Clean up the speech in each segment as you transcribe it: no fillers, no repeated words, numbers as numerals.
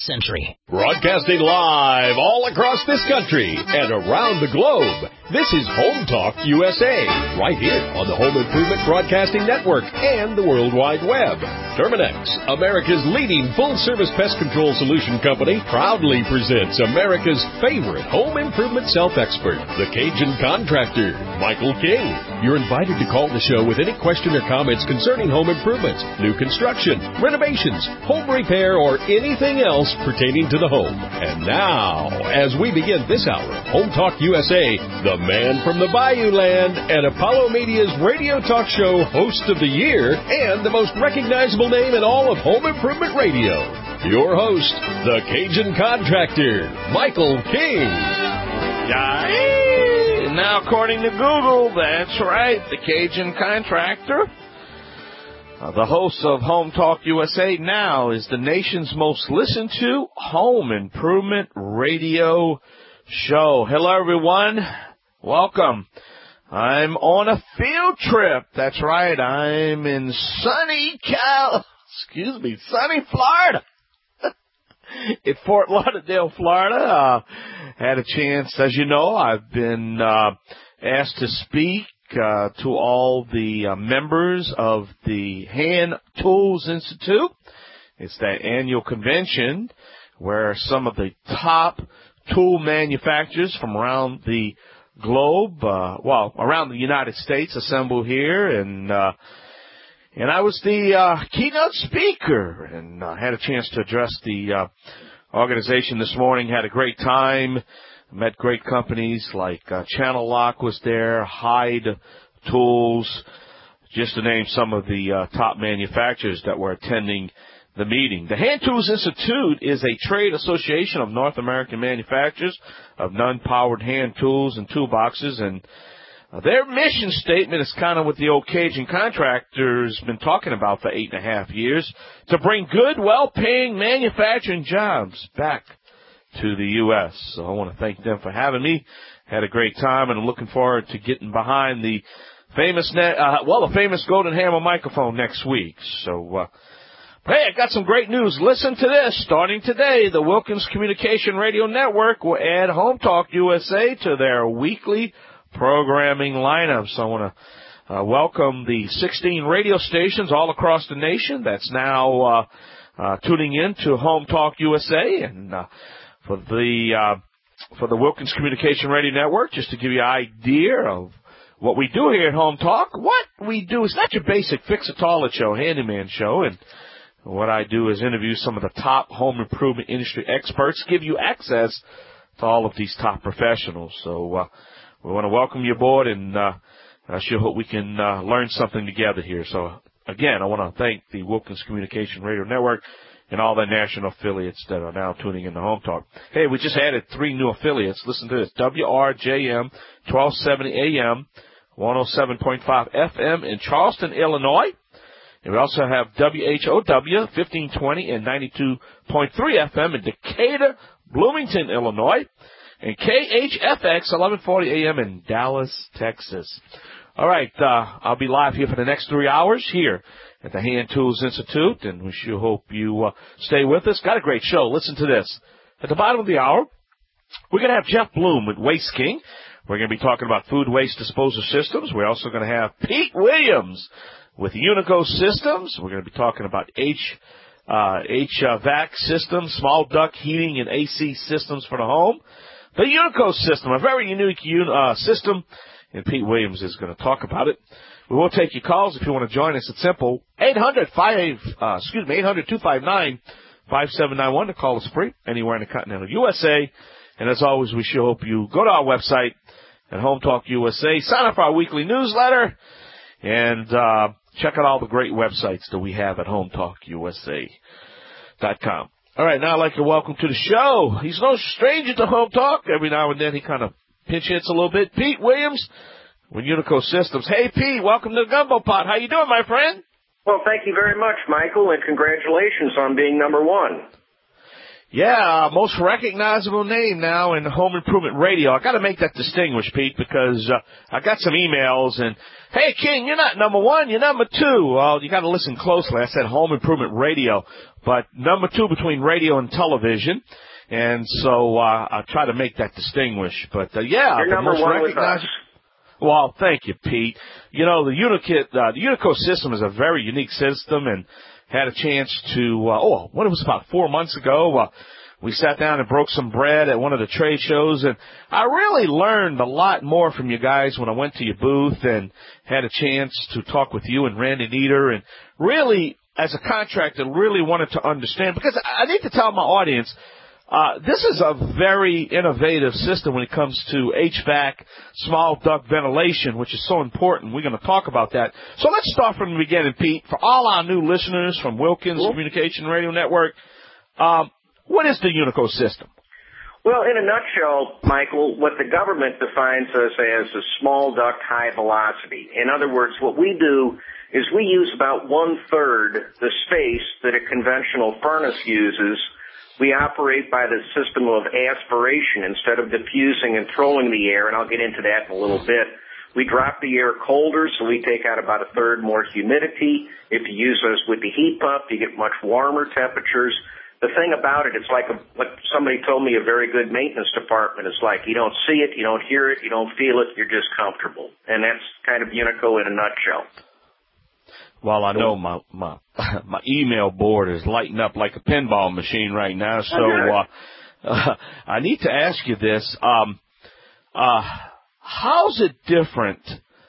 century. Broadcasting live all across this country and around the globe. This is Home Talk USA, right here on the Home Improvement Broadcasting Network and the World Wide Web. Terminix, America's leading full-service pest control solution company, proudly presents America's favorite home improvement self-expert, the Cajun Contractor, Michael King. You're invited to call the show with any question or comments concerning home improvements, new construction, renovations, home repair, or anything else pertaining to the home. And now, as we begin this hour of Home Talk USA, the man from the Bayou Land and Apollo Media's radio talk show host of the year and the most recognizable name in all of home improvement radio, your host, the Cajun Contractor, Michael King. Now, according to Google, that's right, the Cajun Contractor. The host of Home Talk USA now is the nation's most listened to home improvement radio show. Hello, everyone. Welcome. I'm on a field trip. That's right. I'm in sunny Florida. In Fort Lauderdale, Florida. Had a chance, as you know, I've been asked to speak to all the members of the Hand Tools Institute. It's that annual convention where some of the top tool manufacturers from around the globe, around the United States assemble here, and I was the keynote speaker, and had a chance to address the organization this morning. Had a great time. Met great companies like Channel Lock was there, Hyde Tools, just to name some of the top manufacturers that were attending the meeting. The Hand Tools Institute is a trade association of North American manufacturers of non-powered hand tools and toolboxes, and their mission statement is kind of what the old Cajun Contractor's been talking about for 8.5 years, to bring good, well-paying manufacturing jobs back to the U.S. So I want to thank them for having me. Had a great time, and I'm looking forward to getting behind the famous Golden Hammer microphone next week. So, hey, I got some great news. Listen to this. Starting today, the Wilkins Communication Radio Network will add Home Talk USA to their weekly programming lineup. So I want to welcome the 16 radio stations all across the nation that's now tuning in to Home Talk USA, and for the Wilkins Communication Radio Network, just to give you an idea of what we do here at Home Talk. What we do is not your basic fix-it-all-it show, handyman show, and what I do is interview some of the top home improvement industry experts, give you access to all of these top professionals. So we want to welcome you aboard, and I sure hope we can learn something together here. So, again, I want to thank the Wilkins Communication Radio Network and all the national affiliates that are now tuning in to Home Talk. Hey, we just added 3 new affiliates. Listen to this. WRJM 1270 AM, 107.5 FM in Charleston, Illinois. And we also have WHOW 1520 and 92.3 FM in Decatur, Bloomington, Illinois. And KHFX 1140 AM in Dallas, Texas. All right, I'll be live here for the next 3 hours here at the Hand Tools Institute, and we sure hope you stay with us. Got a great show. Listen to this. At the bottom of the hour, we're going to have Jeff Bloom with Waste King. We're going to be talking about food waste disposal systems. We're also going to have Pete Williams with Unico Systems. We're going to be talking about HVAC systems, small duct heating and AC systems for the home. The Unico system, a very unique system, and Pete Williams is going to talk about it. We will take your calls if you want to join us. It's simple. 800-259-5791 to call us free anywhere in the continental USA. And as always, we sure hope you go to our website at Home Talk USA, sign up for our weekly newsletter, and check out all the great websites that we have at HomeTalkUSA.com. All right, now I'd like to welcome to the show. He's no stranger to Home Talk. Every now and then he kind of pinch hits a little bit. Pete Williams with Unico Systems. Hey, Pete, welcome to the Gumbo Pot. How you doing, my friend? Well, thank you very much, Michael, and congratulations on being number 1. Yeah, most recognizable name now in home improvement radio. I got to make that distinguished, Pete, because I got some emails and, hey, King, you're not number 1, you're number 2. Well, you got to listen closely. I said home improvement radio. but number 2 between radio and television. And so I try to make that distinguish. But, You're number 1 with us. Well, thank you, Pete. You know, the Unico system is a very unique system, and had a chance to, it was about 4 months ago, we sat down and broke some bread at one of the trade shows, and I really learned a lot more from you guys when I went to your booth and had a chance to talk with you and Randy Nieder, and really, as a contractor, really wanted to understand, because I need to tell my audience, this is a very innovative system when it comes to HVAC, small duct ventilation, which is so important. We're going to talk about that. So let's start from the beginning, Pete. For all our new listeners from Wilkins Communication Radio Network, what is the Unico system? Well, in a nutshell, Michael, what the government defines us as a small duct high velocity. In other words, what we do is we use about 1/3 the space that a conventional furnace uses. We operate by the system of aspiration instead of diffusing and throwing the air, and I'll get into that in a little bit. We drop the air colder, so we take out about 1/3 more humidity. If you use us with the heat pump, you get much warmer temperatures. The thing about it, it's like what somebody told me a very good maintenance department is like. You don't see it, you don't hear it, you don't feel it, you're just comfortable. And that's kind of Unico in a nutshell. Well, I know my email board is lighting up like a pinball machine right now, so I need to ask you this. How's it different?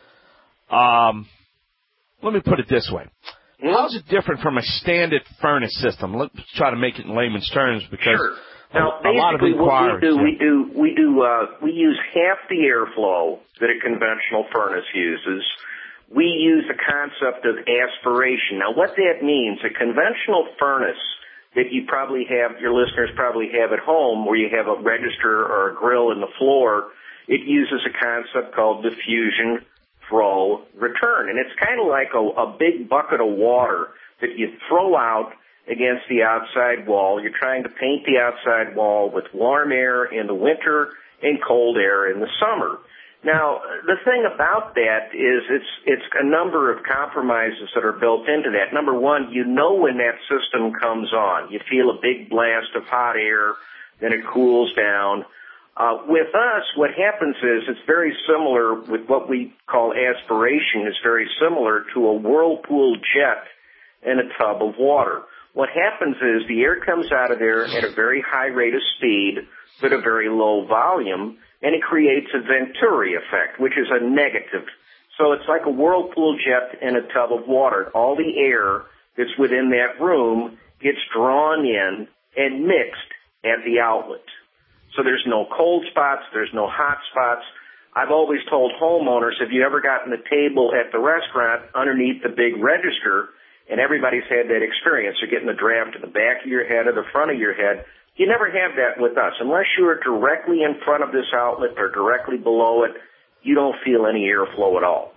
Let me put it this way. How's it different from a standard furnace system? Let's try to make it in layman's terms, because Now, a lot of inquiries. We use half the airflow that a conventional furnace uses. We use the concept of aspiration. Now, what that means, a conventional furnace that you probably have, your listeners probably have at home, where you have a register or a grill in the floor, it uses a concept called diffusion, throw, return. And it's kind of like a big bucket of water that you throw out against the outside wall. You're trying to paint the outside wall with warm air in the winter and cold air in the summer. Now, the thing about that is it's a number of compromises that are built into that. Number one, you know when that system comes on. You feel a big blast of hot air, then it cools down. With us, what happens is it's very similar with what we call aspiration. It's very similar to a whirlpool jet in a tub of water. What happens is the air comes out of there at a very high rate of speed but a very low volume, and it creates a Venturi effect, which is a negative. So it's like a whirlpool jet in a tub of water. All the air that's within that room gets drawn in and mixed at the outlet. So there's no cold spots, there's no hot spots. I've always told homeowners, if you ever gotten the table at the restaurant underneath the big register, and everybody's had that experience, you're getting the draft in the back of your head or the front of your head, you never have that with us. Unless you're directly in front of this outlet or directly below it, you don't feel any airflow at all.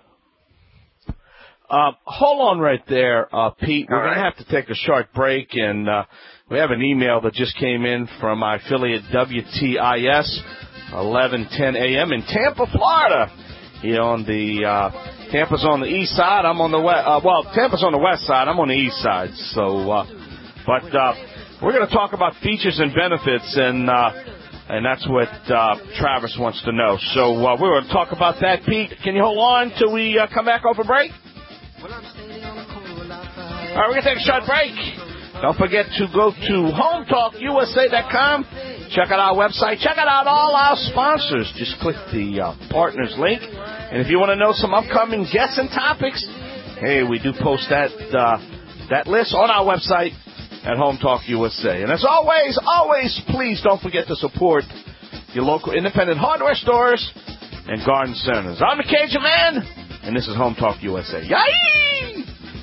Hold on right there, Pete. We're going to have to take a short break, and we have an email that just came in from my affiliate WTIS, 11:10 a.m. in Tampa, Florida. Tampa's on the east side. I'm on the west. Tampa's on the west side. I'm on the east side. So, we're going to talk about features and benefits, and that's what Travis wants to know. So we're going to talk about that. Pete, can you hold on till we come back off a break? All right, we're going to take a short break. Don't forget to go to HometalkUSA.com. Check out our website. Check out all our sponsors. Just click the partners link. And if you want to know some upcoming guests and topics, hey, we do post that list on our website at Home Talk USA. And as always, please don't forget to support your local independent hardware stores and garden centers. I'm the Cajun Man, and this is Home Talk USA. Yay!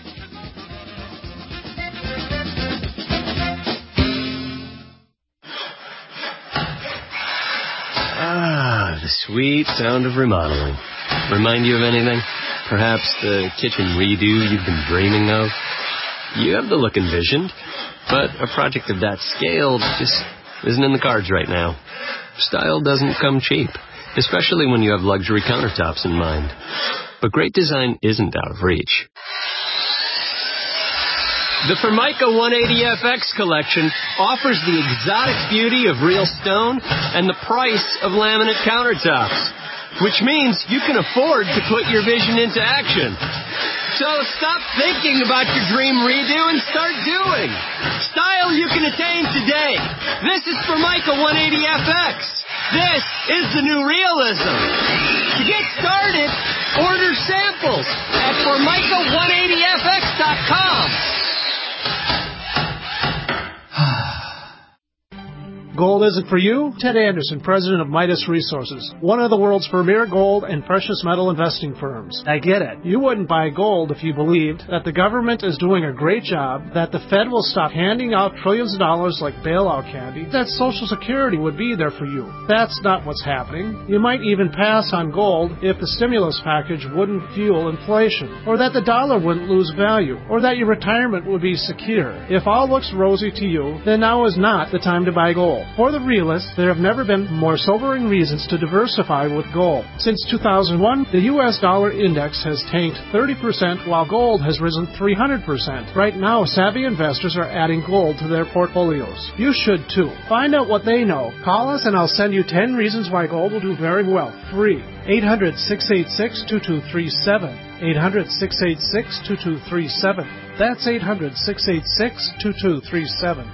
Ah, the sweet sound of remodeling. Remind you of anything? Perhaps the kitchen redo you've been dreaming of? You have the look envisioned, but a project of that scale just isn't in the cards right now. Style doesn't come cheap, especially when you have luxury countertops in mind. But great design isn't out of reach. The Formica 180FX collection offers the exotic beauty of real stone and the price of laminate countertops, which means you can afford to put your vision into action. So stop thinking about your dream redo and start doing. Style you can attain today. This is Formica 180FX. This is the new realism. To get started, order samples at Formica180FX.com. Gold isn't for you? Ted Anderson, president of Midas Resources, one of the world's premier gold and precious metal investing firms. I get it. You wouldn't buy gold if you believed that the government is doing a great job, that the Fed will stop handing out trillions of dollars like bailout candy, that Social Security would be there for you. That's not what's happening. You might even pass on gold if the stimulus package wouldn't fuel inflation, or that the dollar wouldn't lose value, or that your retirement would be secure. If all looks rosy to you, then now is not the time to buy gold. For the realists, there have never been more sobering reasons to diversify with gold. Since 2001, the U.S. dollar index has tanked 30%, while gold has risen 300%. Right now, savvy investors are adding gold to their portfolios. You should too. Find out what they know. Call us and I'll send you 10 reasons why gold will do very well. Free. 800-686-2237. 800-686-2237. That's 800-686-2237.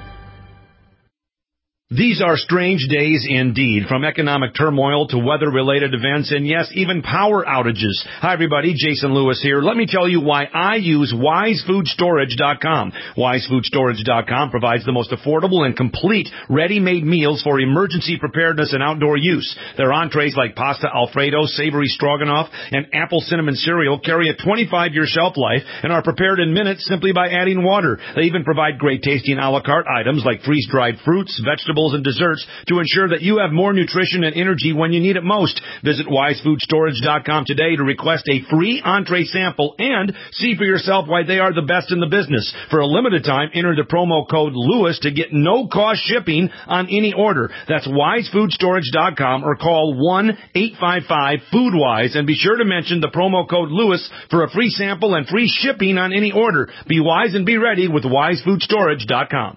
These are strange days indeed, from economic turmoil to weather-related events and, yes, even power outages. Hi, everybody. Jason Lewis here. Let me tell you why I use WiseFoodStorage.com. WiseFoodStorage.com provides the most affordable and complete ready-made meals for emergency preparedness and outdoor use. Their entrees like pasta Alfredo, savory stroganoff, and apple cinnamon cereal carry a 25-year shelf life and are prepared in minutes simply by adding water. They even provide great-tasting a la carte items like freeze-dried fruits, vegetables, and desserts to ensure that you have more nutrition and energy when you need it most. Visit WiseFoodStorage.com today to request a free entree sample and see for yourself why they are the best in the business. For a limited time, enter the promo code LEWIS to get no-cost shipping on any order. That's WiseFoodStorage.com or call 1-855-FoodWise and be sure to mention the promo code LEWIS for a free sample and free shipping on any order. Be wise and be ready with WiseFoodStorage.com.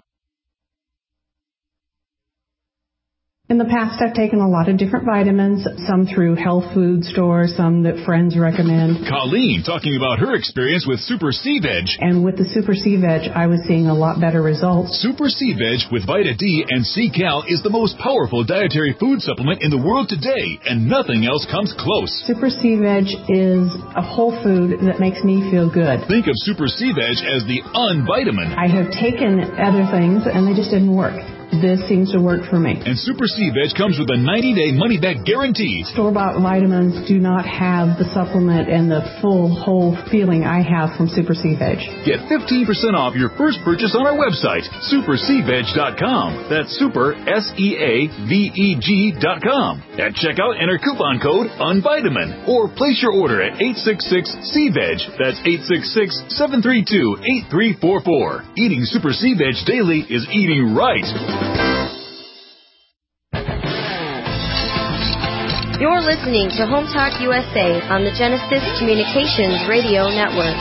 In the past, I've taken a lot of different vitamins, some through health food stores, some that friends recommend. Colleen talking about her experience with Super C-Veg. And with the Super C-Veg, I was seeing a lot better results. Super C-Veg with Vita D and C-Cal is the most powerful dietary food supplement in the world today, and nothing else comes close. Super C-Veg is a whole food that makes me feel good. Think of Super C-Veg as the unvitamin. I have taken other things, and they just didn't work. This seems to work for me. And Super C-Veg comes with a 90-day money-back guarantee. Store-bought vitamins do not have the supplement and the full, whole feeling I have from Super C-Veg. Get 15% off your first purchase on our website, supercveg.com. That's super, SEAVEG.com. At checkout, enter coupon code UNVITAMIN or place your order at 866-C-VEG. That's 866-732-8344. Eating Super C-Veg daily is eating right. You're listening to Home Talk USA on the Genesis Communications Radio Network.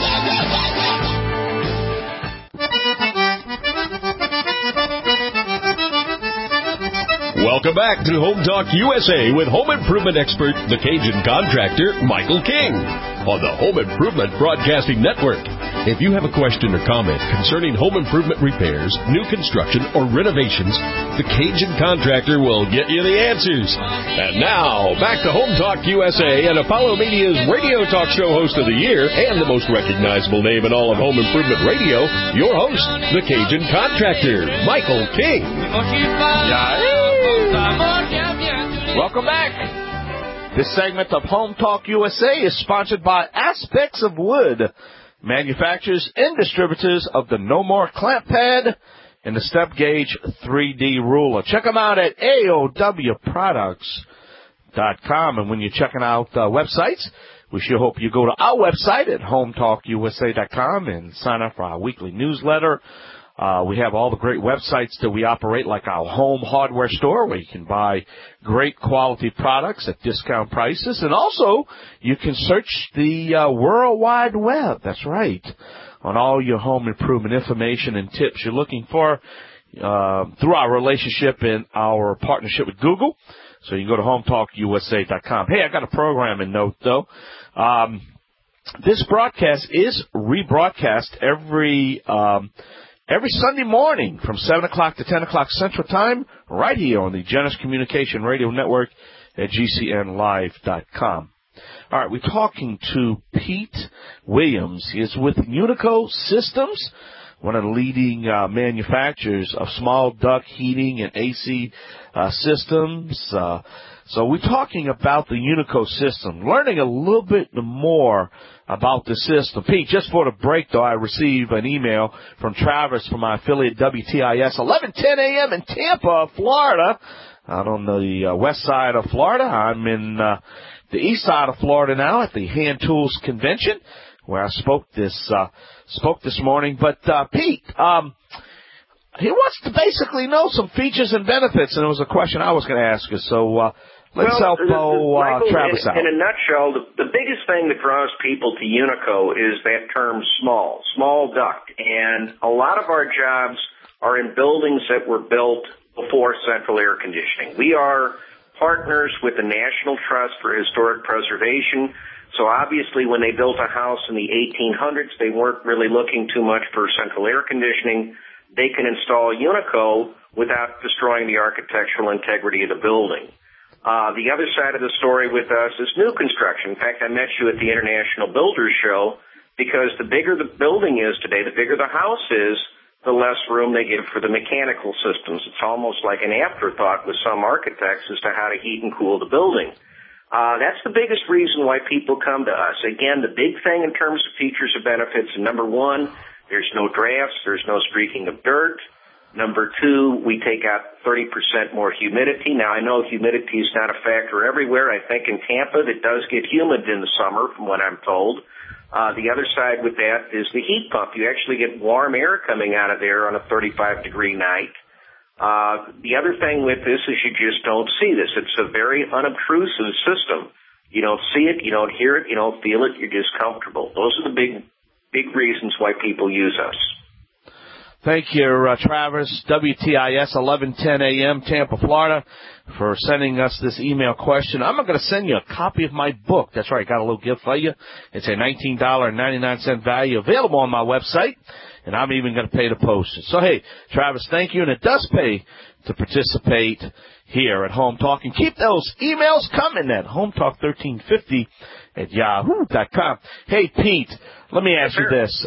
Welcome back to Home Talk USA with home improvement expert, the Cajun contractor, Michael King, on the Home Improvement Broadcasting Network. If you have a question or comment concerning home improvement repairs, new construction, or renovations, the Cajun contractor will get you the answers. And now, back to Home Talk USA and Apollo Media's radio talk show host of the year and the most recognizable name in all of home improvement radio, your host, the Cajun contractor, Michael King. Welcome back. This segment of Home Talk USA is sponsored by Aspects of Wood, manufacturers and distributors of the No More Clamp Pad and the Step Gauge 3D Ruler. Check them out at AOWProducts.com. And when you're checking out websites, we sure hope you go to our website at HomeTalkUSA.com and sign up for our weekly newsletter. We have all the great websites that we operate, like our home hardware store, where you can buy great quality products at discount prices. And also, you can search the World Wide Web. That's right. on all your home improvement information and tips you're looking for through our relationship and our partnership with Google. So you can go to HometalkUSA.com. Hey, I got a programming note, though. This broadcast is rebroadcast every Sunday morning from 7 o'clock to 10 o'clock Central Time right here on the Genesis Communication Radio Network at GCNlive.com. All right, we're talking to Pete Williams. He is with Unico Systems, one of the leading manufacturers of small duct heating and AC systems. So we're talking about the Unico system, learning a little bit more about the system. Pete, just for the break, though, I received an email from Travis from my affiliate WTIS, 11:10 a.m. in Tampa, Florida, out on the west side of Florida. I'm in the east side of Florida now at the Hand Tools Convention, where I spoke this morning. But Pete, he wants to basically know some features and benefits, and it was a question I was going to ask you. So let's help Michael, Travis out. In a nutshell, the biggest thing that draws people to Unico is that term small duct. And a lot of our jobs are in buildings that were built before central air conditioning. We are partners with the National Trust for Historic Preservation. So obviously when they built a house in the 1800s, they weren't really looking too much for central air conditioning. They can install Unico without destroying the architectural integrity of the building. The other side of the story with us is new construction. In fact, I met you at the International Builders Show because the bigger the building is today, the bigger the house is, the less room they give for the mechanical systems. It's almost like an afterthought with some architects as to how to heat and cool the building. That's the biggest reason why people come to us. Again, the big thing in terms of features and benefits, number one, there's no drafts, there's no streaking of dirt. Number two, we take out 30% more humidity. Now, I know humidity is not a factor everywhere. I think in Tampa it does get humid in the summer, from what I'm told. The other side with that is the heat pump. You actually get warm air coming out of there on a 35-degree night. The other thing with this is you just don't see this. It's a very unobtrusive system. You don't see it, you don't hear it, you don't feel it, you're just comfortable. Those are the big reasons why people use us. Thank you, Travis, WTIS, 11:10 a.m., Tampa, Florida, for sending us this email question. I'm going to send you a copy of my book. That's right, got a little gift for you. It's a $19.99 value available on my website, and I'm even going to pay the postage. So, hey, Travis, thank you, and it does pay to participate here at Home Talk. And keep those emails coming at hometalk1350 at yahoo.com. Hey, Pete, let me ask you this.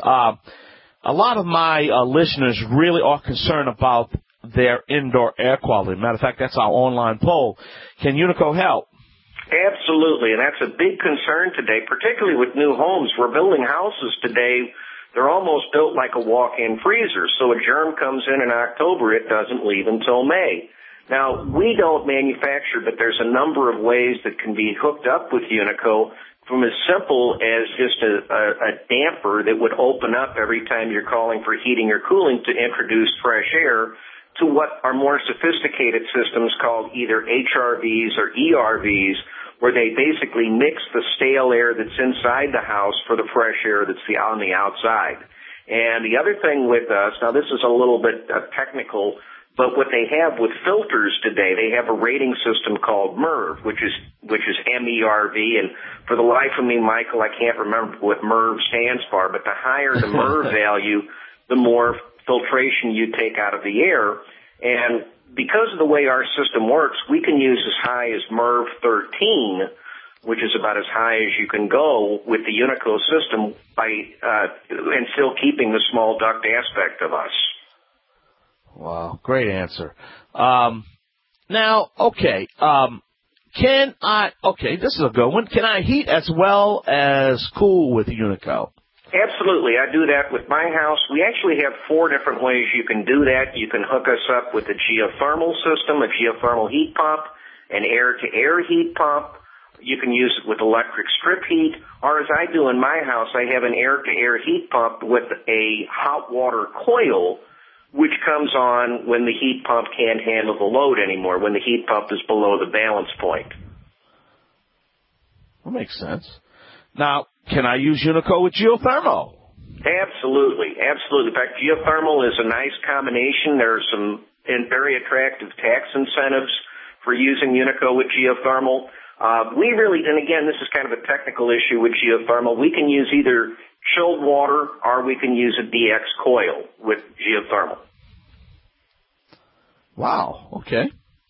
A lot of my listeners really are concerned about their indoor air quality. Matter of fact, that's our online poll. Can Unico help? Absolutely, and that's a big concern today, particularly with new homes. We're building houses today. They're almost built like a walk-in freezer. So a germ comes in October, it doesn't leave until May. Now, we don't manufacture, but there's a number of ways that can be hooked up with Unico, from as simple as just a damper that would open up every time you're calling for heating or cooling to introduce fresh air, to what are more sophisticated systems called either HRVs or ERVs, where they basically mix the stale air that's inside the house for the fresh air that's on the outside. And the other thing with us, now this is a little bit technical, but what they have with filters today, they have a rating system called MERV, which is MERV. And for the life of me, Michael, I can't remember what MERV stands for, but the higher the MERV value, the more filtration you take out of the air. And because of the way our system works, we can use as high as MERV 13, which is about as high as you can go with the Unico system and still keeping the small duct aspect of us. Wow, great answer. Now, okay, this is a good one. Can I heat as well as cool with Unico? Absolutely. I do that with my house. We actually have 4 different ways you can do that. You can hook us up with a geothermal system, a geothermal heat pump, an air-to-air heat pump. You can use it with electric strip heat. Or as I do in my house, I have an air-to-air heat pump with a hot water coil, which comes on when the heat pump can't handle the load anymore, when the heat pump is below the balance point. That makes sense. Now, can I use Unico with geothermal? Absolutely. In fact, geothermal is a nice combination. There are some very attractive tax incentives for using Unico with geothermal. We really, and again, this is kind of a technical issue with geothermal. We can use either chilled water or we can use a DX coil with geothermal. Wow. Okay.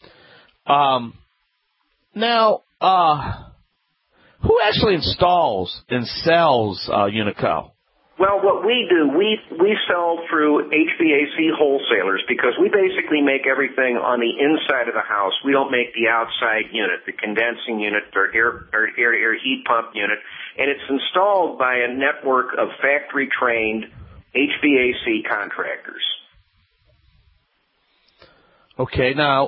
Now, who actually installs and sells Unico? Well, what we do, we sell through HVAC wholesalers because we basically make everything on the inside of the house. We don't make the outside unit, the condensing unit or air heat pump unit, and it's installed by a network of factory-trained HVAC contractors. Okay, now,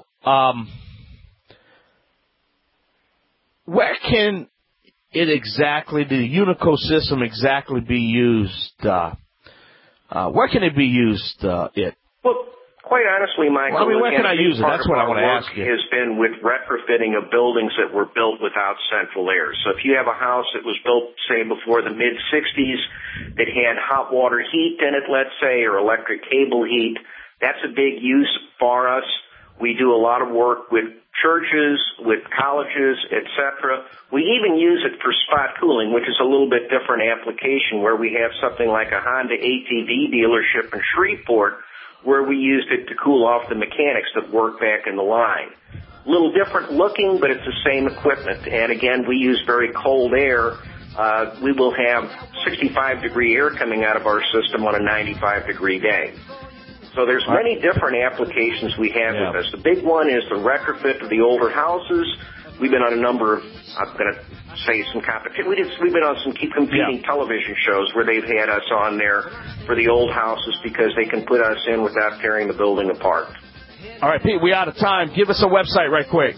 where can it exactly, the Unico system exactly be used? Where can it be used? Well, quite honestly, Michael, where can I use it? That's what I want to ask you. Has been with retrofitting of buildings that were built without central air. So if you have a house that was built, say, before the mid-'60s that had hot water heat in it, let's say, or electric cable heat, that's a big use for us. We do a lot of work with churches, with colleges, etc. We even use it for spot cooling, which is a little bit different application, where we have something like a Honda ATV dealership in Shreveport where we used it to cool off the mechanics that work back in the line. A little different looking, but it's the same equipment. And again, we use very cold air. We will have 65-degree air coming out of our system on a 95-degree day. So there's many different applications we have with this. The big one is the retrofit of the older houses. We've been on a number of, I'm going to say some competition. We've been on some competing television shows where they've had us on there for the old houses because they can put us in without tearing the building apart. All right, Pete, we're out of time. Give us a website right quick.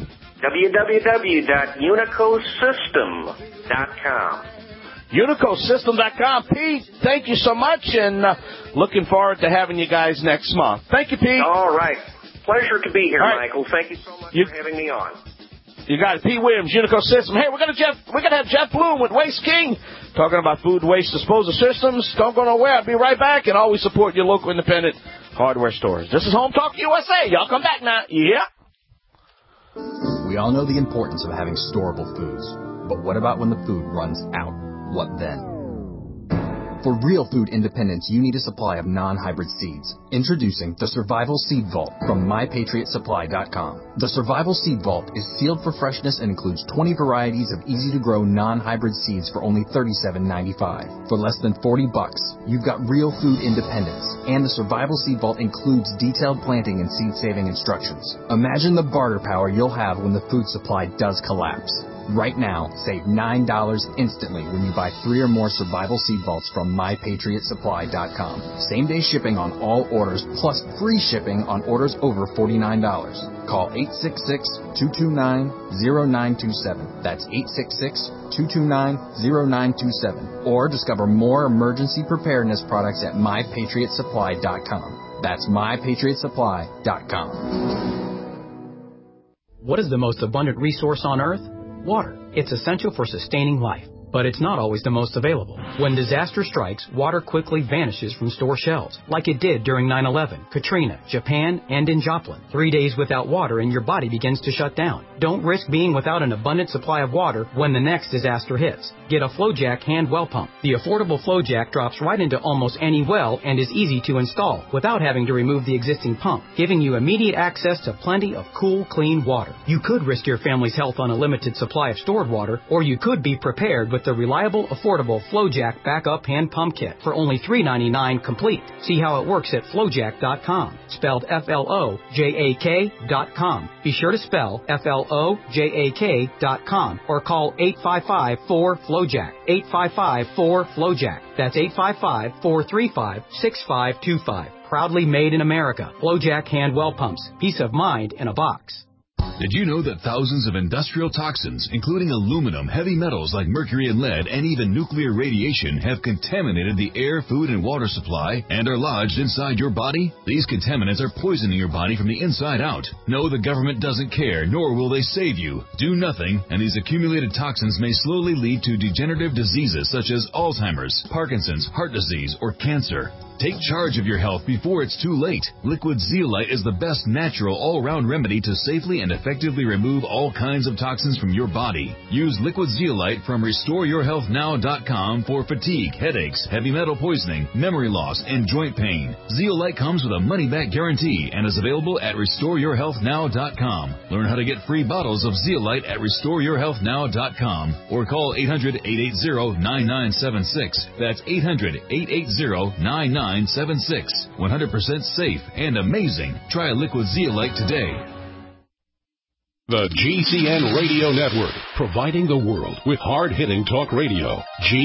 www.unicosystem.com. UnicoSystem.com. Pete, thank you so much, and looking forward to having you guys next month. Thank you, Pete. All right. Pleasure to be here, Michael. Thank you so much for having me on. You got it. Pete Williams, Unico System. Hey, we're gonna have Jeff Bloom with Waste King talking about food waste disposal systems. Don't go nowhere. I'll be right back, and always support your local independent hardware stores. This is Home Talk USA. Y'all come back now. Yeah. We all know the importance of having storable foods, but what about when the food runs out? What then? For real food independence, you need a supply of non-hybrid seeds. Introducing the Survival Seed Vault from MyPatriotSupply.com. The Survival Seed Vault is sealed for freshness and includes 20 varieties of easy-to-grow non-hybrid seeds for only $37.95. For less than $40, you've got real food independence. And the Survival Seed Vault includes detailed planting and seed-saving instructions. Imagine the barter power you'll have when the food supply does collapse. Right now, save $9 instantly when you buy 3 or more Survival Seed Vaults from MyPatriotSupply.com. Same-day shipping on all orders, plus free shipping on orders over $49. Call 866-229-0927. That's 866-229-0927. Or discover more emergency preparedness products at MyPatriotSupply.com. That's MyPatriotSupply.com. What is the most abundant resource on Earth? Water. It's essential for sustaining life, but it's not always the most available. When disaster strikes, water quickly vanishes from store shelves, like it did during 9/11, Katrina, Japan, and in Joplin. 3 days without water and your body begins to shut down. Don't risk being without an abundant supply of water when the next disaster hits. Get a FlowJack hand well pump. The affordable FlowJack drops right into almost any well and is easy to install without having to remove the existing pump, giving you immediate access to plenty of cool, clean water. You could risk your family's health on a limited supply of stored water, or you could be prepared with the reliable, affordable FlowJack backup hand pump kit for only $3.99 complete. See how it works at FlowJack.com, spelled FLOJAK.com. Be sure to spell FLOJAK.com or call 855-4FLOJACK, 855-4FLOJACK. That's 855-435-6525. Proudly made in America. FlowJack hand well pumps. Peace of mind in a box. Did you know that thousands of industrial toxins, including aluminum, heavy metals like mercury and lead, and even nuclear radiation, have contaminated the air, food, and water supply and are lodged inside your body? These contaminants are poisoning your body from the inside out. No, the government doesn't care, nor will they save you. Do nothing, and these accumulated toxins may slowly lead to degenerative diseases such as Alzheimer's, Parkinson's, heart disease, or cancer. Take charge of your health before it's too late. Liquid Zeolite is the best natural all-round remedy to safely and effectively remove all kinds of toxins from your body. Use Liquid Zeolite from RestoreYourHealthNow.com for fatigue, headaches, heavy metal poisoning, memory loss, and joint pain. Zeolite comes with a money-back guarantee and is available at RestoreYourHealthNow.com. Learn how to get free bottles of Zeolite at RestoreYourHealthNow.com or call 800-880-9976. That's 800-880-9976. 100% safe and amazing. Try Liquid Zeolite today. The GCN Radio Network, providing the world with hard-hitting talk radio.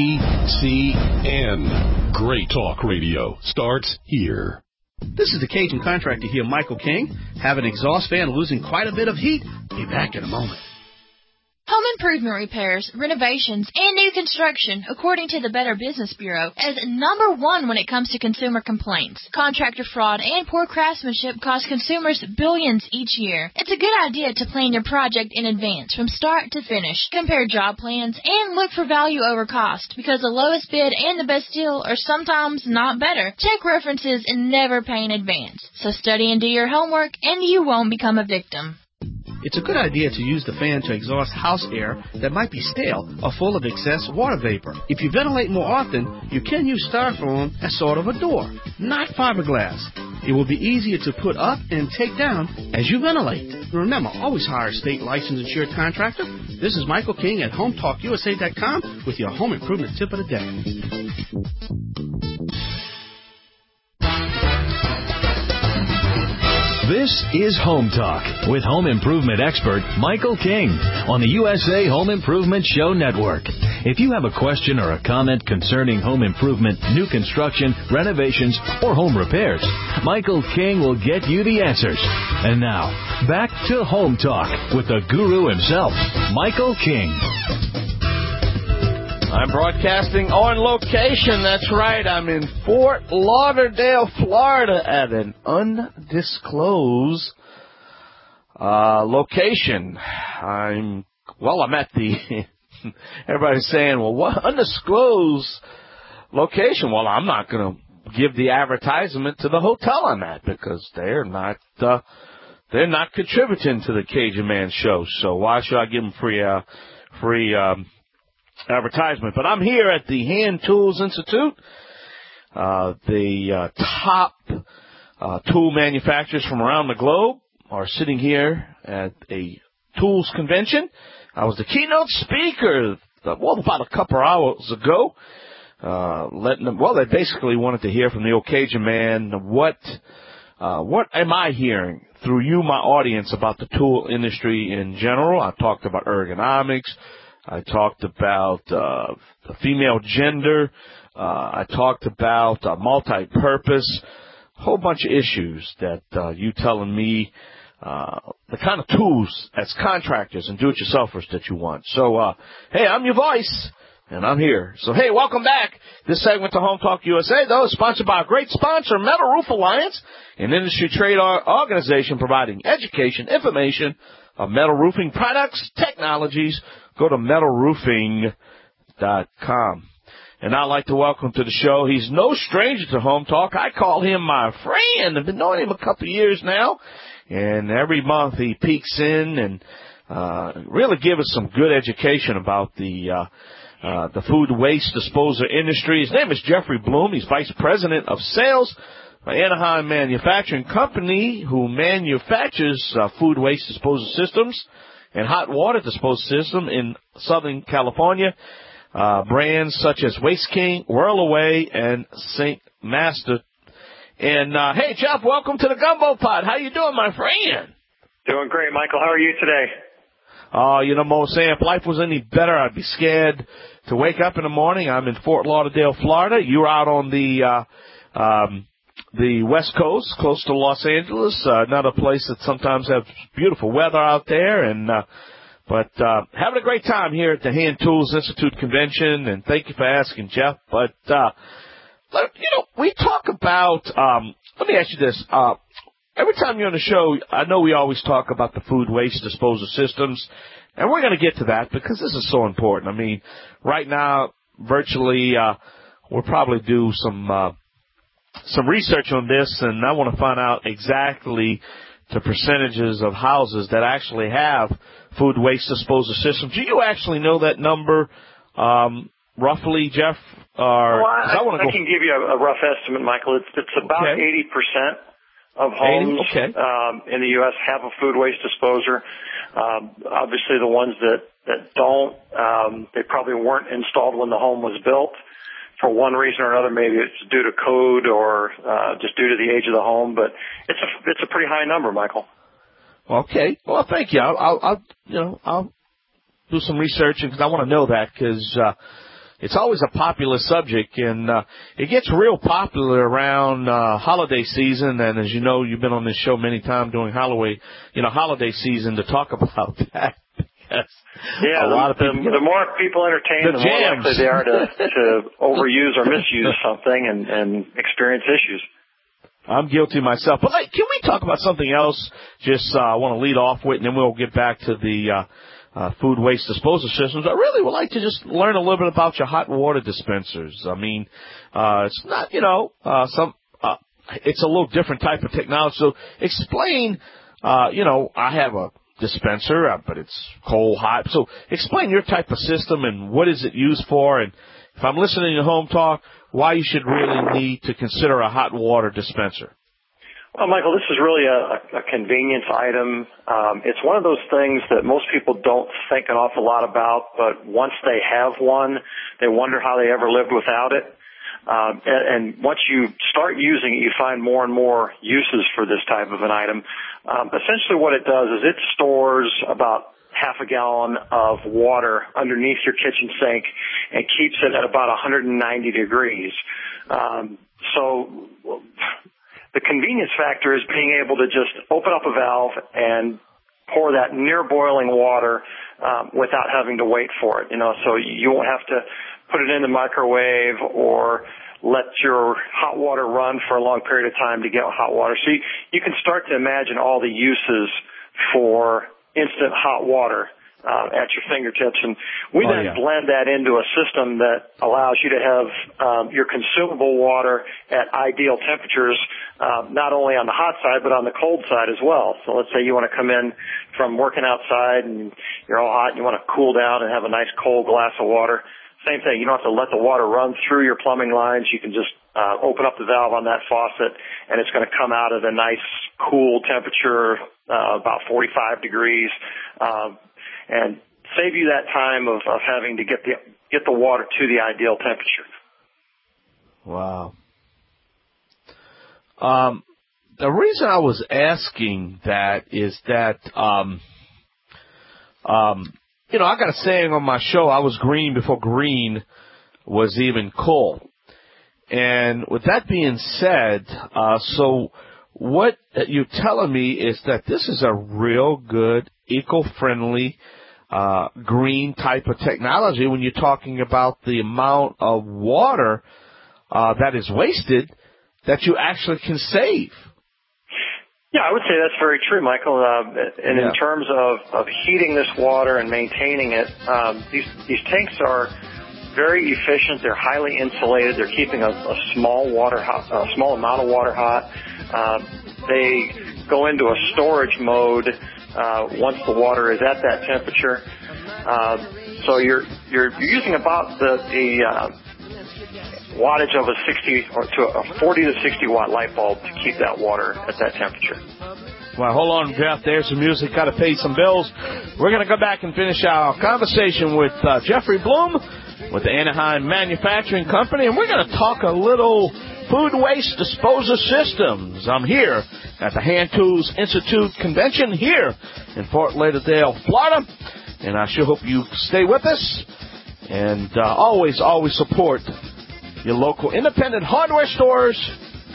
GCN. Great talk radio starts here. This is the Cajun contractor here, Michael King. Have an exhaust fan losing quite a bit of heat? Be back in a moment. Home improvement repairs, renovations, and new construction, according to the Better Business Bureau, is number one when it comes to consumer complaints. Contractor fraud and poor craftsmanship cost consumers billions each year. It's a good idea to plan your project in advance, from start to finish. Compare job plans and look for value over cost, because the lowest bid and the best deal are sometimes not better. Check references and never pay in advance. So study and do your homework, and you won't become a victim. It's a good idea to use the fan to exhaust house air that might be stale or full of excess water vapor. If you ventilate more often, you can use styrofoam as sort of a door, not fiberglass. It will be easier to put up and take down as you ventilate. Remember, always hire a state licensed insured contractor. This is Michael King at HomeTalkUSA.com with your home improvement tip of the day. This is Home Talk with home improvement expert Michael King on the USA Home Improvement Show Network. If you have a question or a comment concerning home improvement, new construction, renovations, or home repairs, Michael King will get you the answers. And now, back to Home Talk with the guru himself, Michael King. I'm broadcasting on location. That's right. I'm in Fort Lauderdale, Florida, at an undisclosed location. I'm at the. Everybody's saying, "Well, what undisclosed location?" Well, I'm not going to give the advertisement to the hotel I'm at because they're not contributing to the Cajun Man Show. So why should I give them free advertisement? But I'm here at the Hand Tools Institute. The top tool manufacturers from around the globe are sitting here at a tools convention. I was the keynote speaker, about a couple hours ago. They basically wanted to hear from the old Cajun Man. What am I hearing through you, my audience, about the tool industry in general? I talked about ergonomics. I talked about the female gender. I talked about multi-purpose, a whole bunch of issues that you telling me the kind of tools as contractors and do-it-yourselfers that you want. So, hey, I'm your voice, and I'm here. So, hey, welcome back. This segment to Home Talk USA, though, is sponsored by a great sponsor, Metal Roof Alliance, an industry trade organization providing education, information of metal roofing products, technologies. Go to metalroofing.com. And I'd like to welcome to the show, he's no stranger to Home Talk. I call him my friend. I've been knowing him a couple of years now. And every month he peeks in and really give us some good education about the food waste disposal industry. His name is Jeffrey Bloom. He's Vice President of Sales for Anaheim Manufacturing Company, who manufactures food waste disposal systems and hot water disposal system in Southern California. Brands such as Waste King, Whirlaway, and St. Master. And, hey, Jeff, welcome to the Gumbo Pod. How you doing, my friend? Doing great, Michael. How are you today? Mo, saying if life was any better, I'd be scared to wake up in the morning. I'm in Fort Lauderdale, Florida. You're out on the the West Coast, close to Los Angeles, another place that sometimes has beautiful weather out there, and but having a great time here at the Hand Tools Institute convention, and thank you for asking, Jeff. But we talk about. Let me ask you this: every time you're on the show, I know we always talk about the food waste disposal systems, and we're going to get to that because this is so important. I mean, right now, virtually, we'll probably do some research on this, and I want to find out exactly the percentages of houses that actually have food waste disposal systems. Do you actually know that number roughly, Jeff? I can give you a rough estimate, Michael. It's about 80% of homes in the U.S. have a food waste disposer. Obviously, the ones that don't, they probably weren't installed when the home was built. For one reason or another, maybe it's due to code or just due to the age of the home, but it's a pretty high number, Michael. Okay. Well, thank you. I'll do some research because I want to know that because it's always a popular subject, and it gets real popular around holiday season. And as you know, you've been on this show many times during holiday season to talk about that. Yeah, a lot of people, the more people entertain, the more likely they are to overuse or misuse something and experience issues. I'm guilty myself. But can we talk about something else? I want to lead off with, and then we'll get back to the food waste disposal systems. I really would like to just learn a little bit about your hot water dispensers. I mean, it's not, it's a little different type of technology. So explain, I have a dispenser, but it's cold, hot. So explain your type of system and what is it used for, and if I'm listening to Home Talk, why you should really need to consider a hot water dispenser. Well, Michael, this is really a convenience item. It's one of those things that most people don't think an awful lot about, but once they have one, they wonder how they ever lived without it. And once you start using it, you find more and more uses for this type of an item. Essentially what it does is it stores about half a gallon of water underneath your kitchen sink and keeps it at about 190 degrees. So the convenience factor is being able to just open up a valve and pour that near boiling water without having to wait for it. So you won't have to put it in the microwave or let your hot water run for a long period of time to get hot water. So you can start to imagine all the uses for instant hot water at your fingertips. And we then blend that into a system that allows you to have your consumable water at ideal temperatures, not only on the hot side, but on the cold side as well. So let's say you want to come in from working outside and you're all hot and you want to cool down and have a nice cold glass of water. Same thing. You don't have to let the water run through your plumbing lines. You can just open up the valve on that faucet, and it's going to come out at a nice, cool temperature, about 45 degrees, and save you that time of having to get the water to the ideal temperature. Wow. The reason I was asking that is that I got a saying on my show, I was green before green was even cool. And with that being said, so what you're telling me is that this is a real good, eco-friendly, green type of technology when you're talking about the amount of water that is wasted that you actually can save. Yeah, I would say that's very true, Michael. And in terms of heating this water and maintaining it, these tanks are very efficient. They're highly insulated. They're keeping a small amount of water hot. They go into a storage mode once the water is at that temperature. So you're using about the wattage of a 40 to 60 watt light bulb to keep that water at that temperature. Well, hold on, Jeff. There's some music. Got to pay some bills. We're going to go back and finish our conversation with Jeffrey Bloom with the Anaheim Manufacturing Company, and we're going to talk a little food waste disposal systems. I'm here at the Hand Tools Institute Convention here in Fort Lauderdale, Florida, and I sure hope you stay with us and always support your local independent hardware stores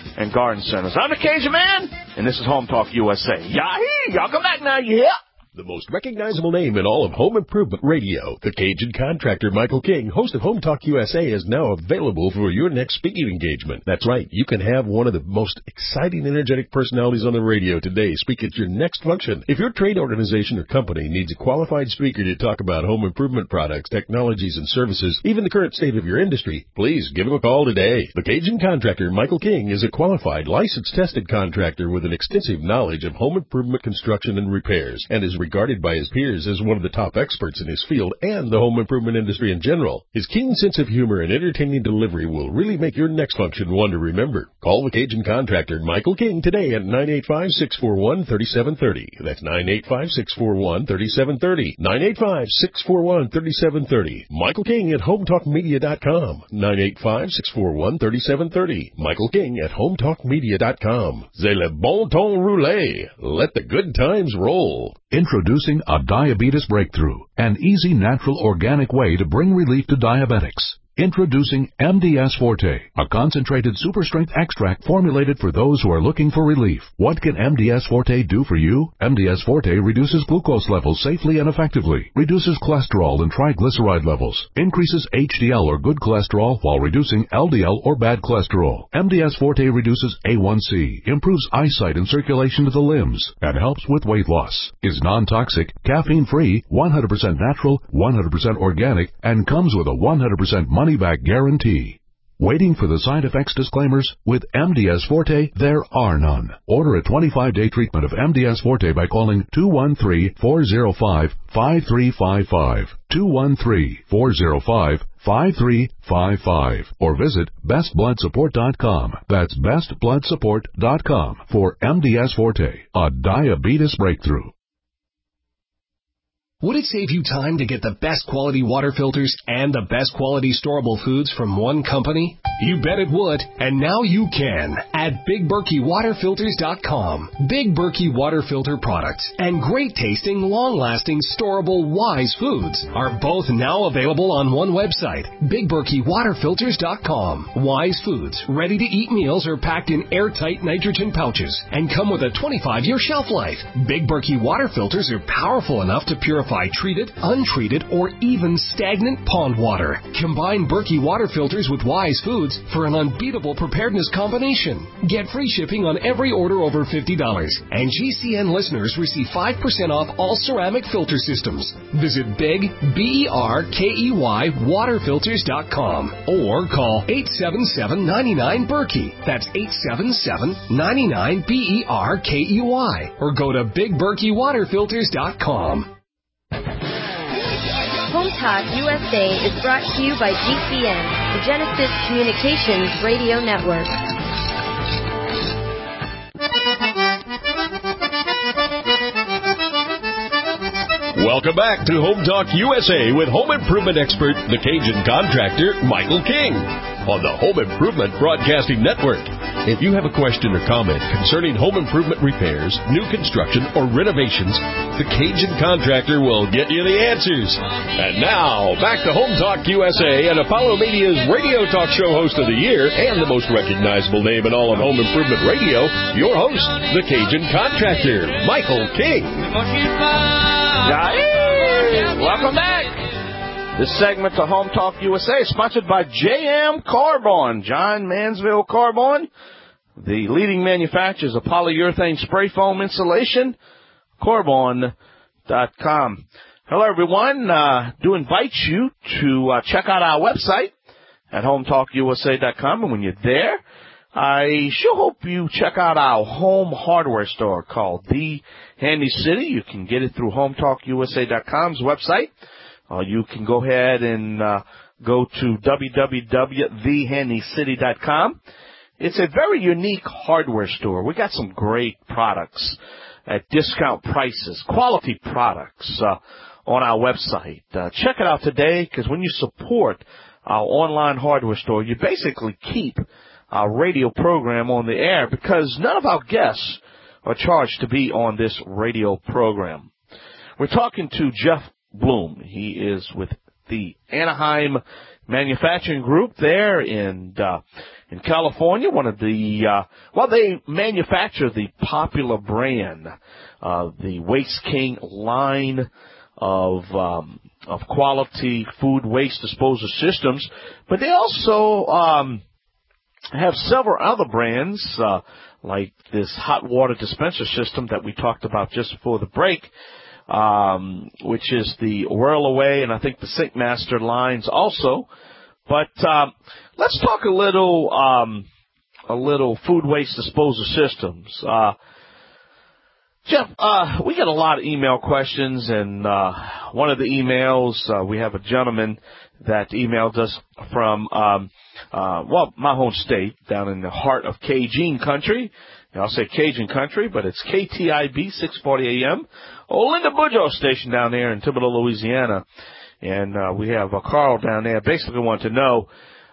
and garden centers. I'm the Cajun Man, and this is Home Talk USA. Yahoo! Y'all come back now, you hear? The most recognizable name in all of home improvement radio, the Cajun contractor Michael King, host of Home Talk USA, is now available for your next speaking engagement. That's right, you can have one of the most exciting, energetic personalities on the radio today speak at your next function. If your trade organization or company needs a qualified speaker to talk about home improvement products, technologies, and services, even the current state of your industry, please give him a call today. The Cajun contractor Michael King is a qualified, licensed, tested contractor with an extensive knowledge of home improvement construction and repairs, and is regarded by his peers as one of the top experts in his field and the home improvement industry in general. His keen sense of humor and entertaining delivery will really make your next function one to remember. Call the Cajun contractor Michael King today at 985-641-3730. That's 985-641-3730. 985-641-3730. Michael King at HomeTalkMedia.com. 985-641-3730. Michael King at HomeTalkMedia.com. C'est le bon temps roulé. Let the good times roll. Introducing a diabetes breakthrough, an easy, natural, organic way to bring relief to diabetics. Introducing MDS Forte, a concentrated super-strength extract formulated for those who are looking for relief. What can MDS Forte do for you? MDS Forte reduces glucose levels safely and effectively, reduces cholesterol and triglyceride levels, increases HDL or good cholesterol while reducing LDL or bad cholesterol. MDS Forte reduces A1C, improves eyesight and circulation to the limbs, and helps with weight loss. Is non-toxic, caffeine-free, 100% natural, 100% organic, and comes with a 100% money-back guarantee. Waiting for the side effects disclaimers? With MDS Forte, there are none. Order a 25-day treatment of MDS Forte by calling 213-405-5355, 213-405-5355, or visit bestbloodsupport.com. That's bestbloodsupport.com for MDS Forte, a diabetes breakthrough. Would it save you time to get the best quality water filters and the best quality storable foods from one company? You bet it would, and now you can at BigBerkeyWaterFilters.com. Big Berkey water filter products and great tasting, long-lasting, storable Wise foods are both now available on one website, BigBerkeyWaterFilters.com. Wise foods, ready-to-eat meals are packed in airtight nitrogen pouches and come with a 25-year shelf life. Big Berkey water filters are powerful enough to purify treated, untreated, or even stagnant pond water. Combine Berkey water filters with Wise foods for an unbeatable preparedness combination. Get free shipping on every order over $50, and GCN listeners receive 5% off all ceramic filter systems. Visit BigBerkeyWaterFilters.com or call 877-99-BERKEY. That's 877-99-BERKEY, or go to BigBerkeyWaterFilters.com. Home Talk USA is brought to you by GCN, the Genesis Communications Radio Network. Welcome back to Home Talk USA with home improvement expert, the Cajun contractor, Michael King, on the Home Improvement Broadcasting Network. If you have a question or comment concerning home improvement repairs, new construction, or renovations, the Cajun contractor will get you the answers. And now, back to Home Talk USA and Apollo Media's radio talk show host of the year and the most recognizable name in all of home improvement radio, your host, the Cajun contractor, Michael King. Welcome back. This segment of Home Talk USA is sponsored by JM Carbon, John Mansville Carbon, the leading manufacturers of polyurethane spray foam insulation, Carbon.com. Hello, everyone. Do invite you to check out our website at HomeTalkUSA.com, and when you're there, I sure hope you check out our home hardware store called The Handy City. You can get it through HomeTalkUSA.com's website. You can go ahead and go to www.thehandycity.com. It's a very unique hardware store. We got some great products at discount prices, quality products on our website. Check it out today, because when you support our online hardware store, you basically keep our radio program on the air, because none of our guests are charged to be on this radio program. We're talking to Jeff Bloom. He is with the Anaheim Manufacturing Group there, and in California. One of the, they manufacture the popular brand, the Waste King line of quality food waste disposal systems. But they also, have several other brands, like this hot water dispenser system that we talked about just before the break, which is the Whirl Away, and I think the Sink Master lines also. But let's talk a little food waste disposal systems. Jeff, we get a lot of email questions, and one of the emails, we have a gentleman that emailed us from, my home state, down in the heart of Cajun country. I'll say Cajun country, but it's KTIB 640 AM. Olinda Bujo station down there in Thibodaux, Louisiana. And we have Carl down there. Basically want to know,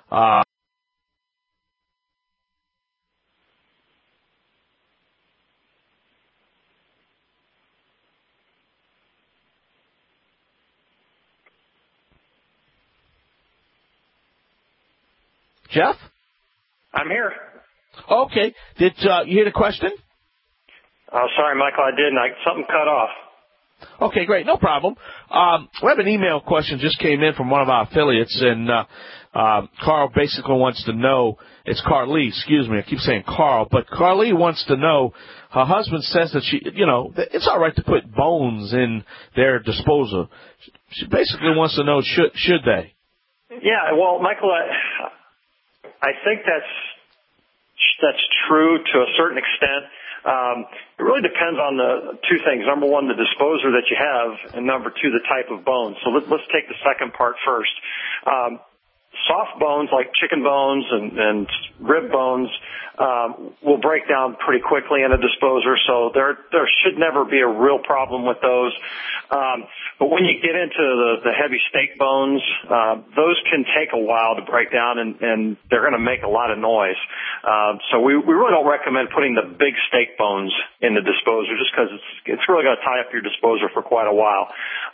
Jeff? I'm here. Okay. Did you hear the question? Sorry, Michael, I didn't. Something cut off. Okay, great. No problem. We have an email question just came in from one of our affiliates, and Carl basically wants to know, it's Carly, excuse me, I keep saying Carl, but Carly wants to know, her husband says that it's all right to put bones in their disposal. She basically wants to know, should they? Yeah, well, Michael, I think that's true to a certain extent. It really depends on the two things. Number one, the disposer that you have, and number two, the type of bones. So let's take the second part first. Soft bones like chicken bones and rib bones will break down pretty quickly in a disposer, so there should never be a real problem with those. But when you get into the heavy steak bones, those can take a while to break down, and they're going to make a lot of noise. So we really don't recommend putting the big steak bones in the disposer just because it's really going to tie up your disposer for quite a while.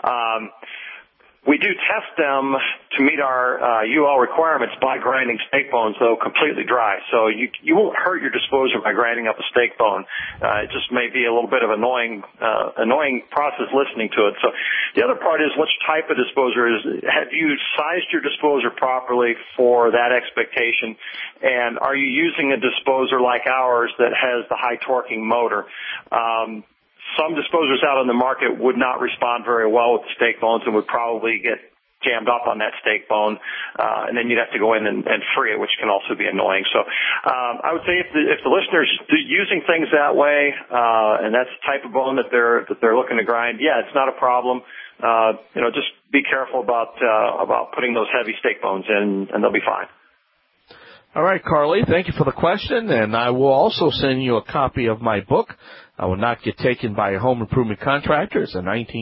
We do test them to meet our UL requirements by grinding steak bones, though completely dry. So you won't hurt your disposer by grinding up a steak bone. It just may be a little bit of annoying process listening to it. So the other part is which type of disposer is. Have you sized your disposer properly for that expectation? And are you using a disposer like ours that has the high torquing motor? Some disposers out on the market would not respond very well with the steak bones and would probably get jammed up on that steak bone, and then you'd have to go in and free it, which can also be annoying. So I would say if the listener's using things that way, and that's the type of bone that they're looking to grind, yeah, it's not a problem. Just be careful about putting those heavy steak bones in, and they'll be fine. All right, Carly, thank you for the question, and I will also send you a copy of my book. I will not get taken by a home improvement contractor. It's a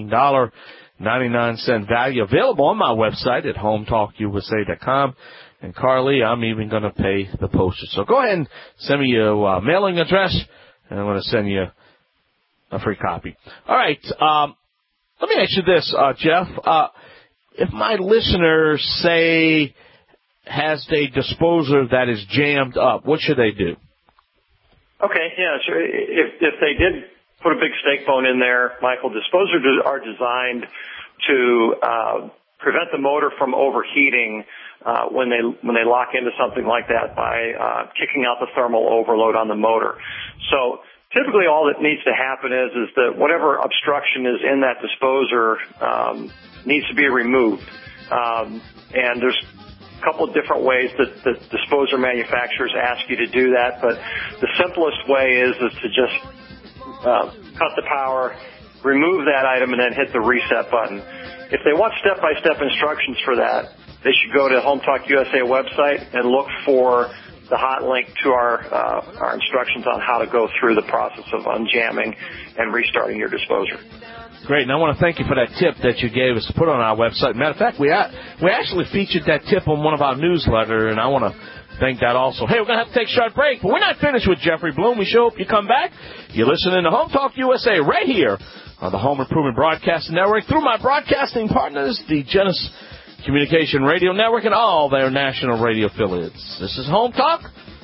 $19.99 value, available on my website at hometalkusa.com. And Carly, I'm even going to pay the postage. So go ahead and send me your mailing address, and I'm going to send you a free copy. All right, let me ask you this, Jeff. If my listeners say has a disposer that is jammed up, what should they do? Okay, yeah, sure. If they did put a big steak bone in there, Michael, disposers are designed to prevent the motor from overheating when they lock into something like that by kicking out the thermal overload on the motor. So typically all that needs to happen is that whatever obstruction is in that disposer needs to be removed. And there's a couple of different ways that the disposer manufacturers ask you to do that, but the simplest way is to just cut the power, remove that item, and then hit the reset button. If they want step-by-step instructions for that, they should go to Home Talk USA website and look for the hot link to our instructions on how to go through the process of unjamming and restarting your disposer. Great, and I want to thank you for that tip that you gave us to put on our website. Matter of fact, we actually featured that tip on one of our newsletters, and I want to thank that also. Hey, we're going to have to take a short break, but we're not finished with Jeffrey Bloom. We sure hope you come back. You're listening to Home Talk USA right here on the Home Improvement Broadcasting Network through my broadcasting partners, the Genesis Communication Radio Network, and all their national radio affiliates. This is Home Talk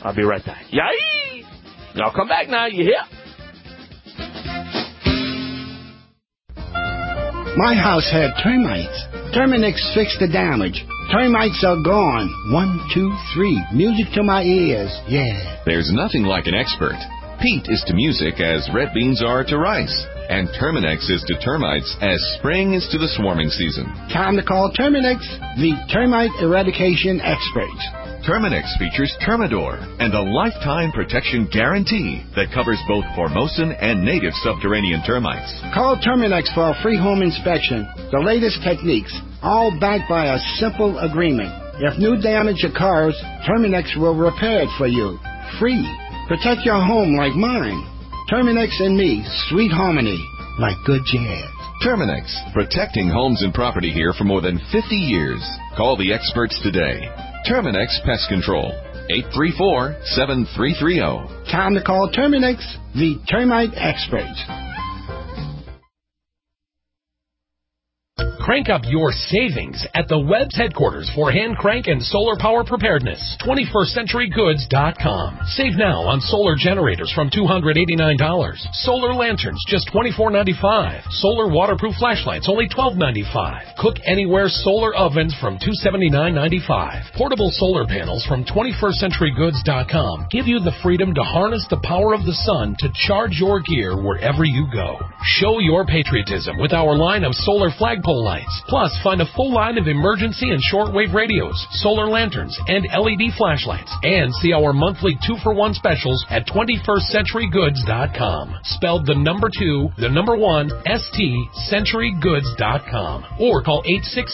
I'll be right back. Yay! Y'all come back now. You hear? My house had termites. Terminix fixed the damage. Termites are gone. 1, 2, 3. Music to my ears. Yeah. There's nothing like an expert. Peat is to music as red beans are to rice. And Terminix is to termites as spring is to the swarming season. Time to call Terminix, the termite eradication experts. Terminix features Termidor and a lifetime protection guarantee that covers both Formosan and native subterranean termites. Call Terminix for a free home inspection. The latest techniques, all backed by a simple agreement. If new damage occurs, Terminix will repair it for you. Free. Protect your home like mine. Terminix and me, sweet harmony, like good jazz. Terminix, protecting homes and property here for more than 50 years. Call the experts today. Terminix Pest Control, 834-7330. Time to call Terminix, the termite experts. Crank up your savings at the Webb's headquarters for hand crank and solar power preparedness. 21stCenturyGoods.com. Save now on solar generators from $289. Solar lanterns just $24.95. Solar waterproof flashlights only $12.95. Cook anywhere solar ovens from $279.95. Portable solar panels from 21stCenturyGoods.com give you the freedom to harness the power of the sun to charge your gear wherever you go. Show your patriotism with our line of solar flagpole lights. Plus, find a full line of emergency and shortwave radios, solar lanterns, and LED flashlights. And see our monthly 2-for-1 specials at 21stCenturyGoods.com. Spelled the number 2, the number 1, STCenturygoods.com. Or call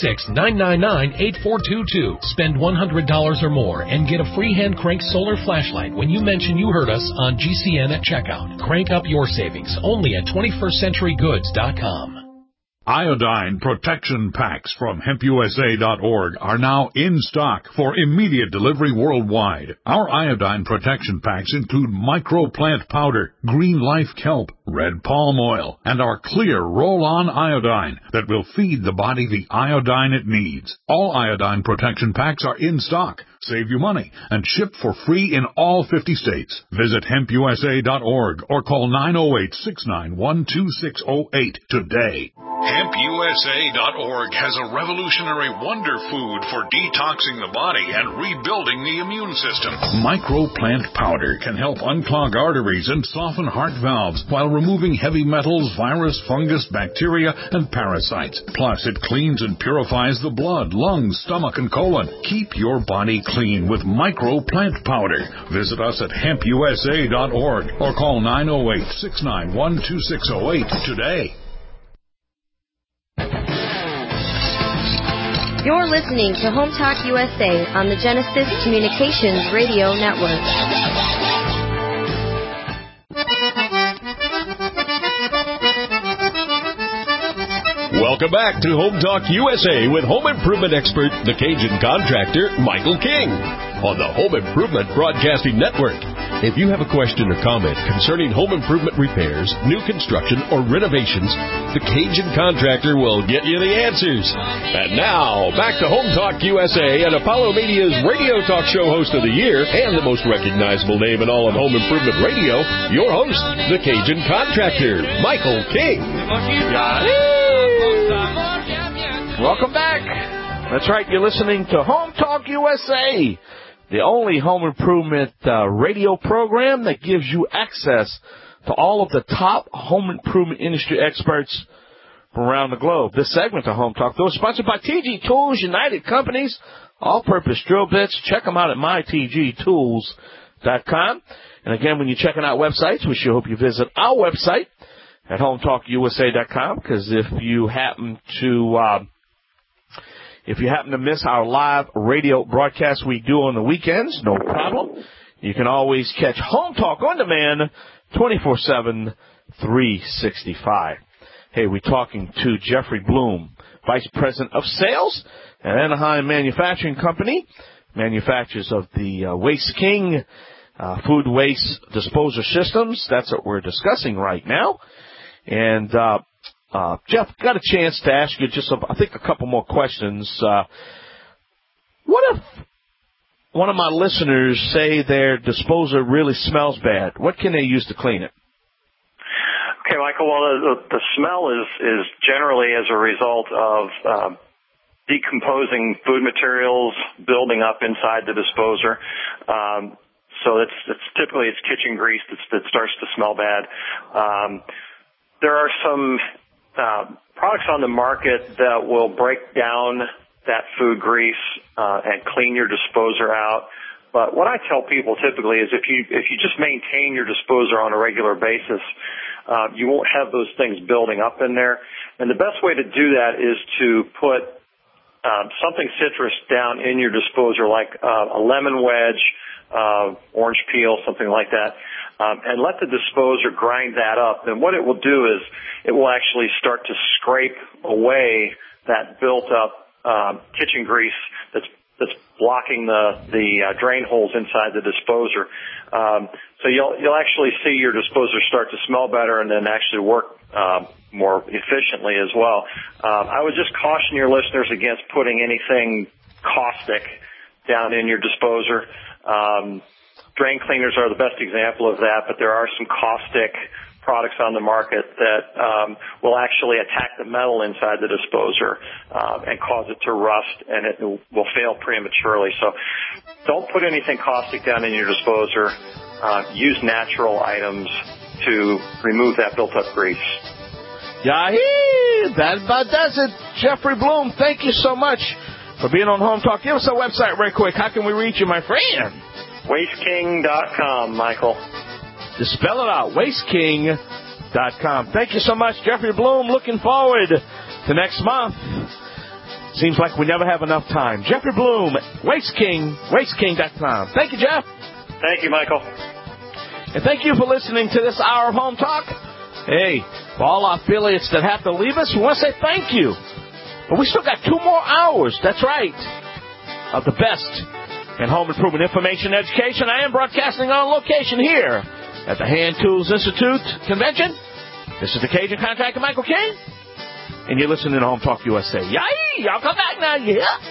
866-999-8422. Spend $100 or more and get a free hand crank solar flashlight when you mention you heard us on GCN at checkout. Crank up your savings only at 21stCenturyGoods.com. Iodine protection packs from HempUSA.org are now in stock for immediate delivery worldwide. Our iodine protection packs include microplant powder, green life kelp, red palm oil, and our clear roll-on iodine that will feed the body the iodine it needs. All iodine protection packs are in stock. Save you money and ship for free in all 50 states. Visit HempUSA.org or call 908-691-2608 today. HempUSA.org has a revolutionary wonder food for detoxing the body and rebuilding the immune system. Microplant powder can help unclog arteries and soften heart valves while removing heavy metals, virus, fungus, bacteria, and parasites. Plus, it cleans and purifies the blood, lungs, stomach, and colon. Keep your body clean with Microplant powder. Visit us at HempUSA.org or call 908-691-2608 today. You're listening to Home Talk USA on the Genesis Communications Radio Network. Welcome back to Home Talk USA with home improvement expert, the Cajun contractor, Michael King, on the Home Improvement Broadcasting Network. If you have a question or comment concerning home improvement repairs, new construction, or renovations, the Cajun contractor will get you the answers. And now, back to Home Talk USA and Apollo Media's radio talk show host of the year and the most recognizable name in all of home improvement radio, your host, the Cajun contractor, Michael King. Welcome back. That's right, you're listening to Home Talk USA, the only home improvement radio program that gives you access to all of the top home improvement industry experts from around the globe. This segment of Home Talk, though, is sponsored by TG Tools United Companies, all-purpose drill bits. Check them out at mytgtools.com. And again, when you're checking out websites, we sure hope you visit our website at hometalkusa.com, because if you happen to miss our live radio broadcast we do on the weekends, no problem. You can always catch Home Talk on demand 24/7, 365. Hey, we're talking to Jeffrey Bloom, Vice President of Sales at Anaheim Manufacturing Company, manufacturers of the Waste King food waste disposal systems. That's what we're discussing right now. And Jeff, got a chance to ask you just, I think, a couple more questions. What if one of my listeners say their disposer really smells bad. What can they use to clean it? Okay, Michael, well, the smell is generally as a result of decomposing food materials building up inside the disposer. So it's typically kitchen grease that starts to smell bad. There are some products on the market that will break down that food grease and clean your disposer out. But what I tell people typically is if you just maintain your disposer on a regular basis, you won't have those things building up in there. And the best way to do that is to put something citrus down in your disposer, like a lemon wedge, orange peel, something like that, and let the disposer grind that up. And what it will do is it will actually start to scrape away that built-up kitchen grease that's blocking the drain holes inside the disposer. So you'll actually see your disposer start to smell better and then actually work more efficiently as well. I would just caution your listeners against putting anything caustic down in your disposer. Drain cleaners are the best example of that, but there are some caustic products on the market that will actually attack the metal inside the disposer and cause it to rust, and it will fail prematurely. So don't put anything caustic down in your disposer. Use natural items to remove that built-up grease. Yahee! That about does it. Jeffrey Bloom, thank you so much for being on Home Talk. Give us our website right quick. How can we reach you, my friend? WasteKing.com, Michael. Just spell it out, WasteKing.com. Thank you so much, Jeffrey Bloom. Looking forward to next month. Seems like we never have enough time. Jeffrey Bloom, WasteKing.com. Thank you, Jeff. Thank you, Michael. And thank you for listening to this hour of Home Talk. Hey, for all our affiliates that have to leave us, we want to say thank you. But we still got 2 more hours, that's right, of the best in home improvement information and education. I am broadcasting on location here at the Hand Tools Institute Convention. This is the Cajun Contractor, Michael King. And you're listening to Home Talk USA. Yay! Y'all come back now, yeah?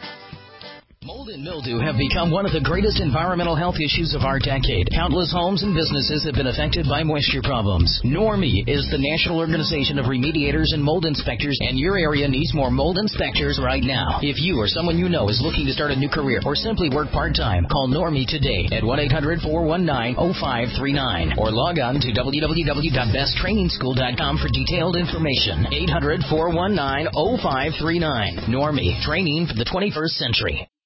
Mold and mildew have become one of the greatest environmental health issues of our decade. Countless homes and businesses have been affected by moisture problems. NORMI is the National Organization of Remediators and Mold Inspectors, and your area needs more mold inspectors right now. If you or someone you know is looking to start a new career or simply work part-time, call NORMI today at 1-800-419-0539 or log on to www.besttrainingschool.com for detailed information. 800-419-0539. NORMI, training for the 21st century.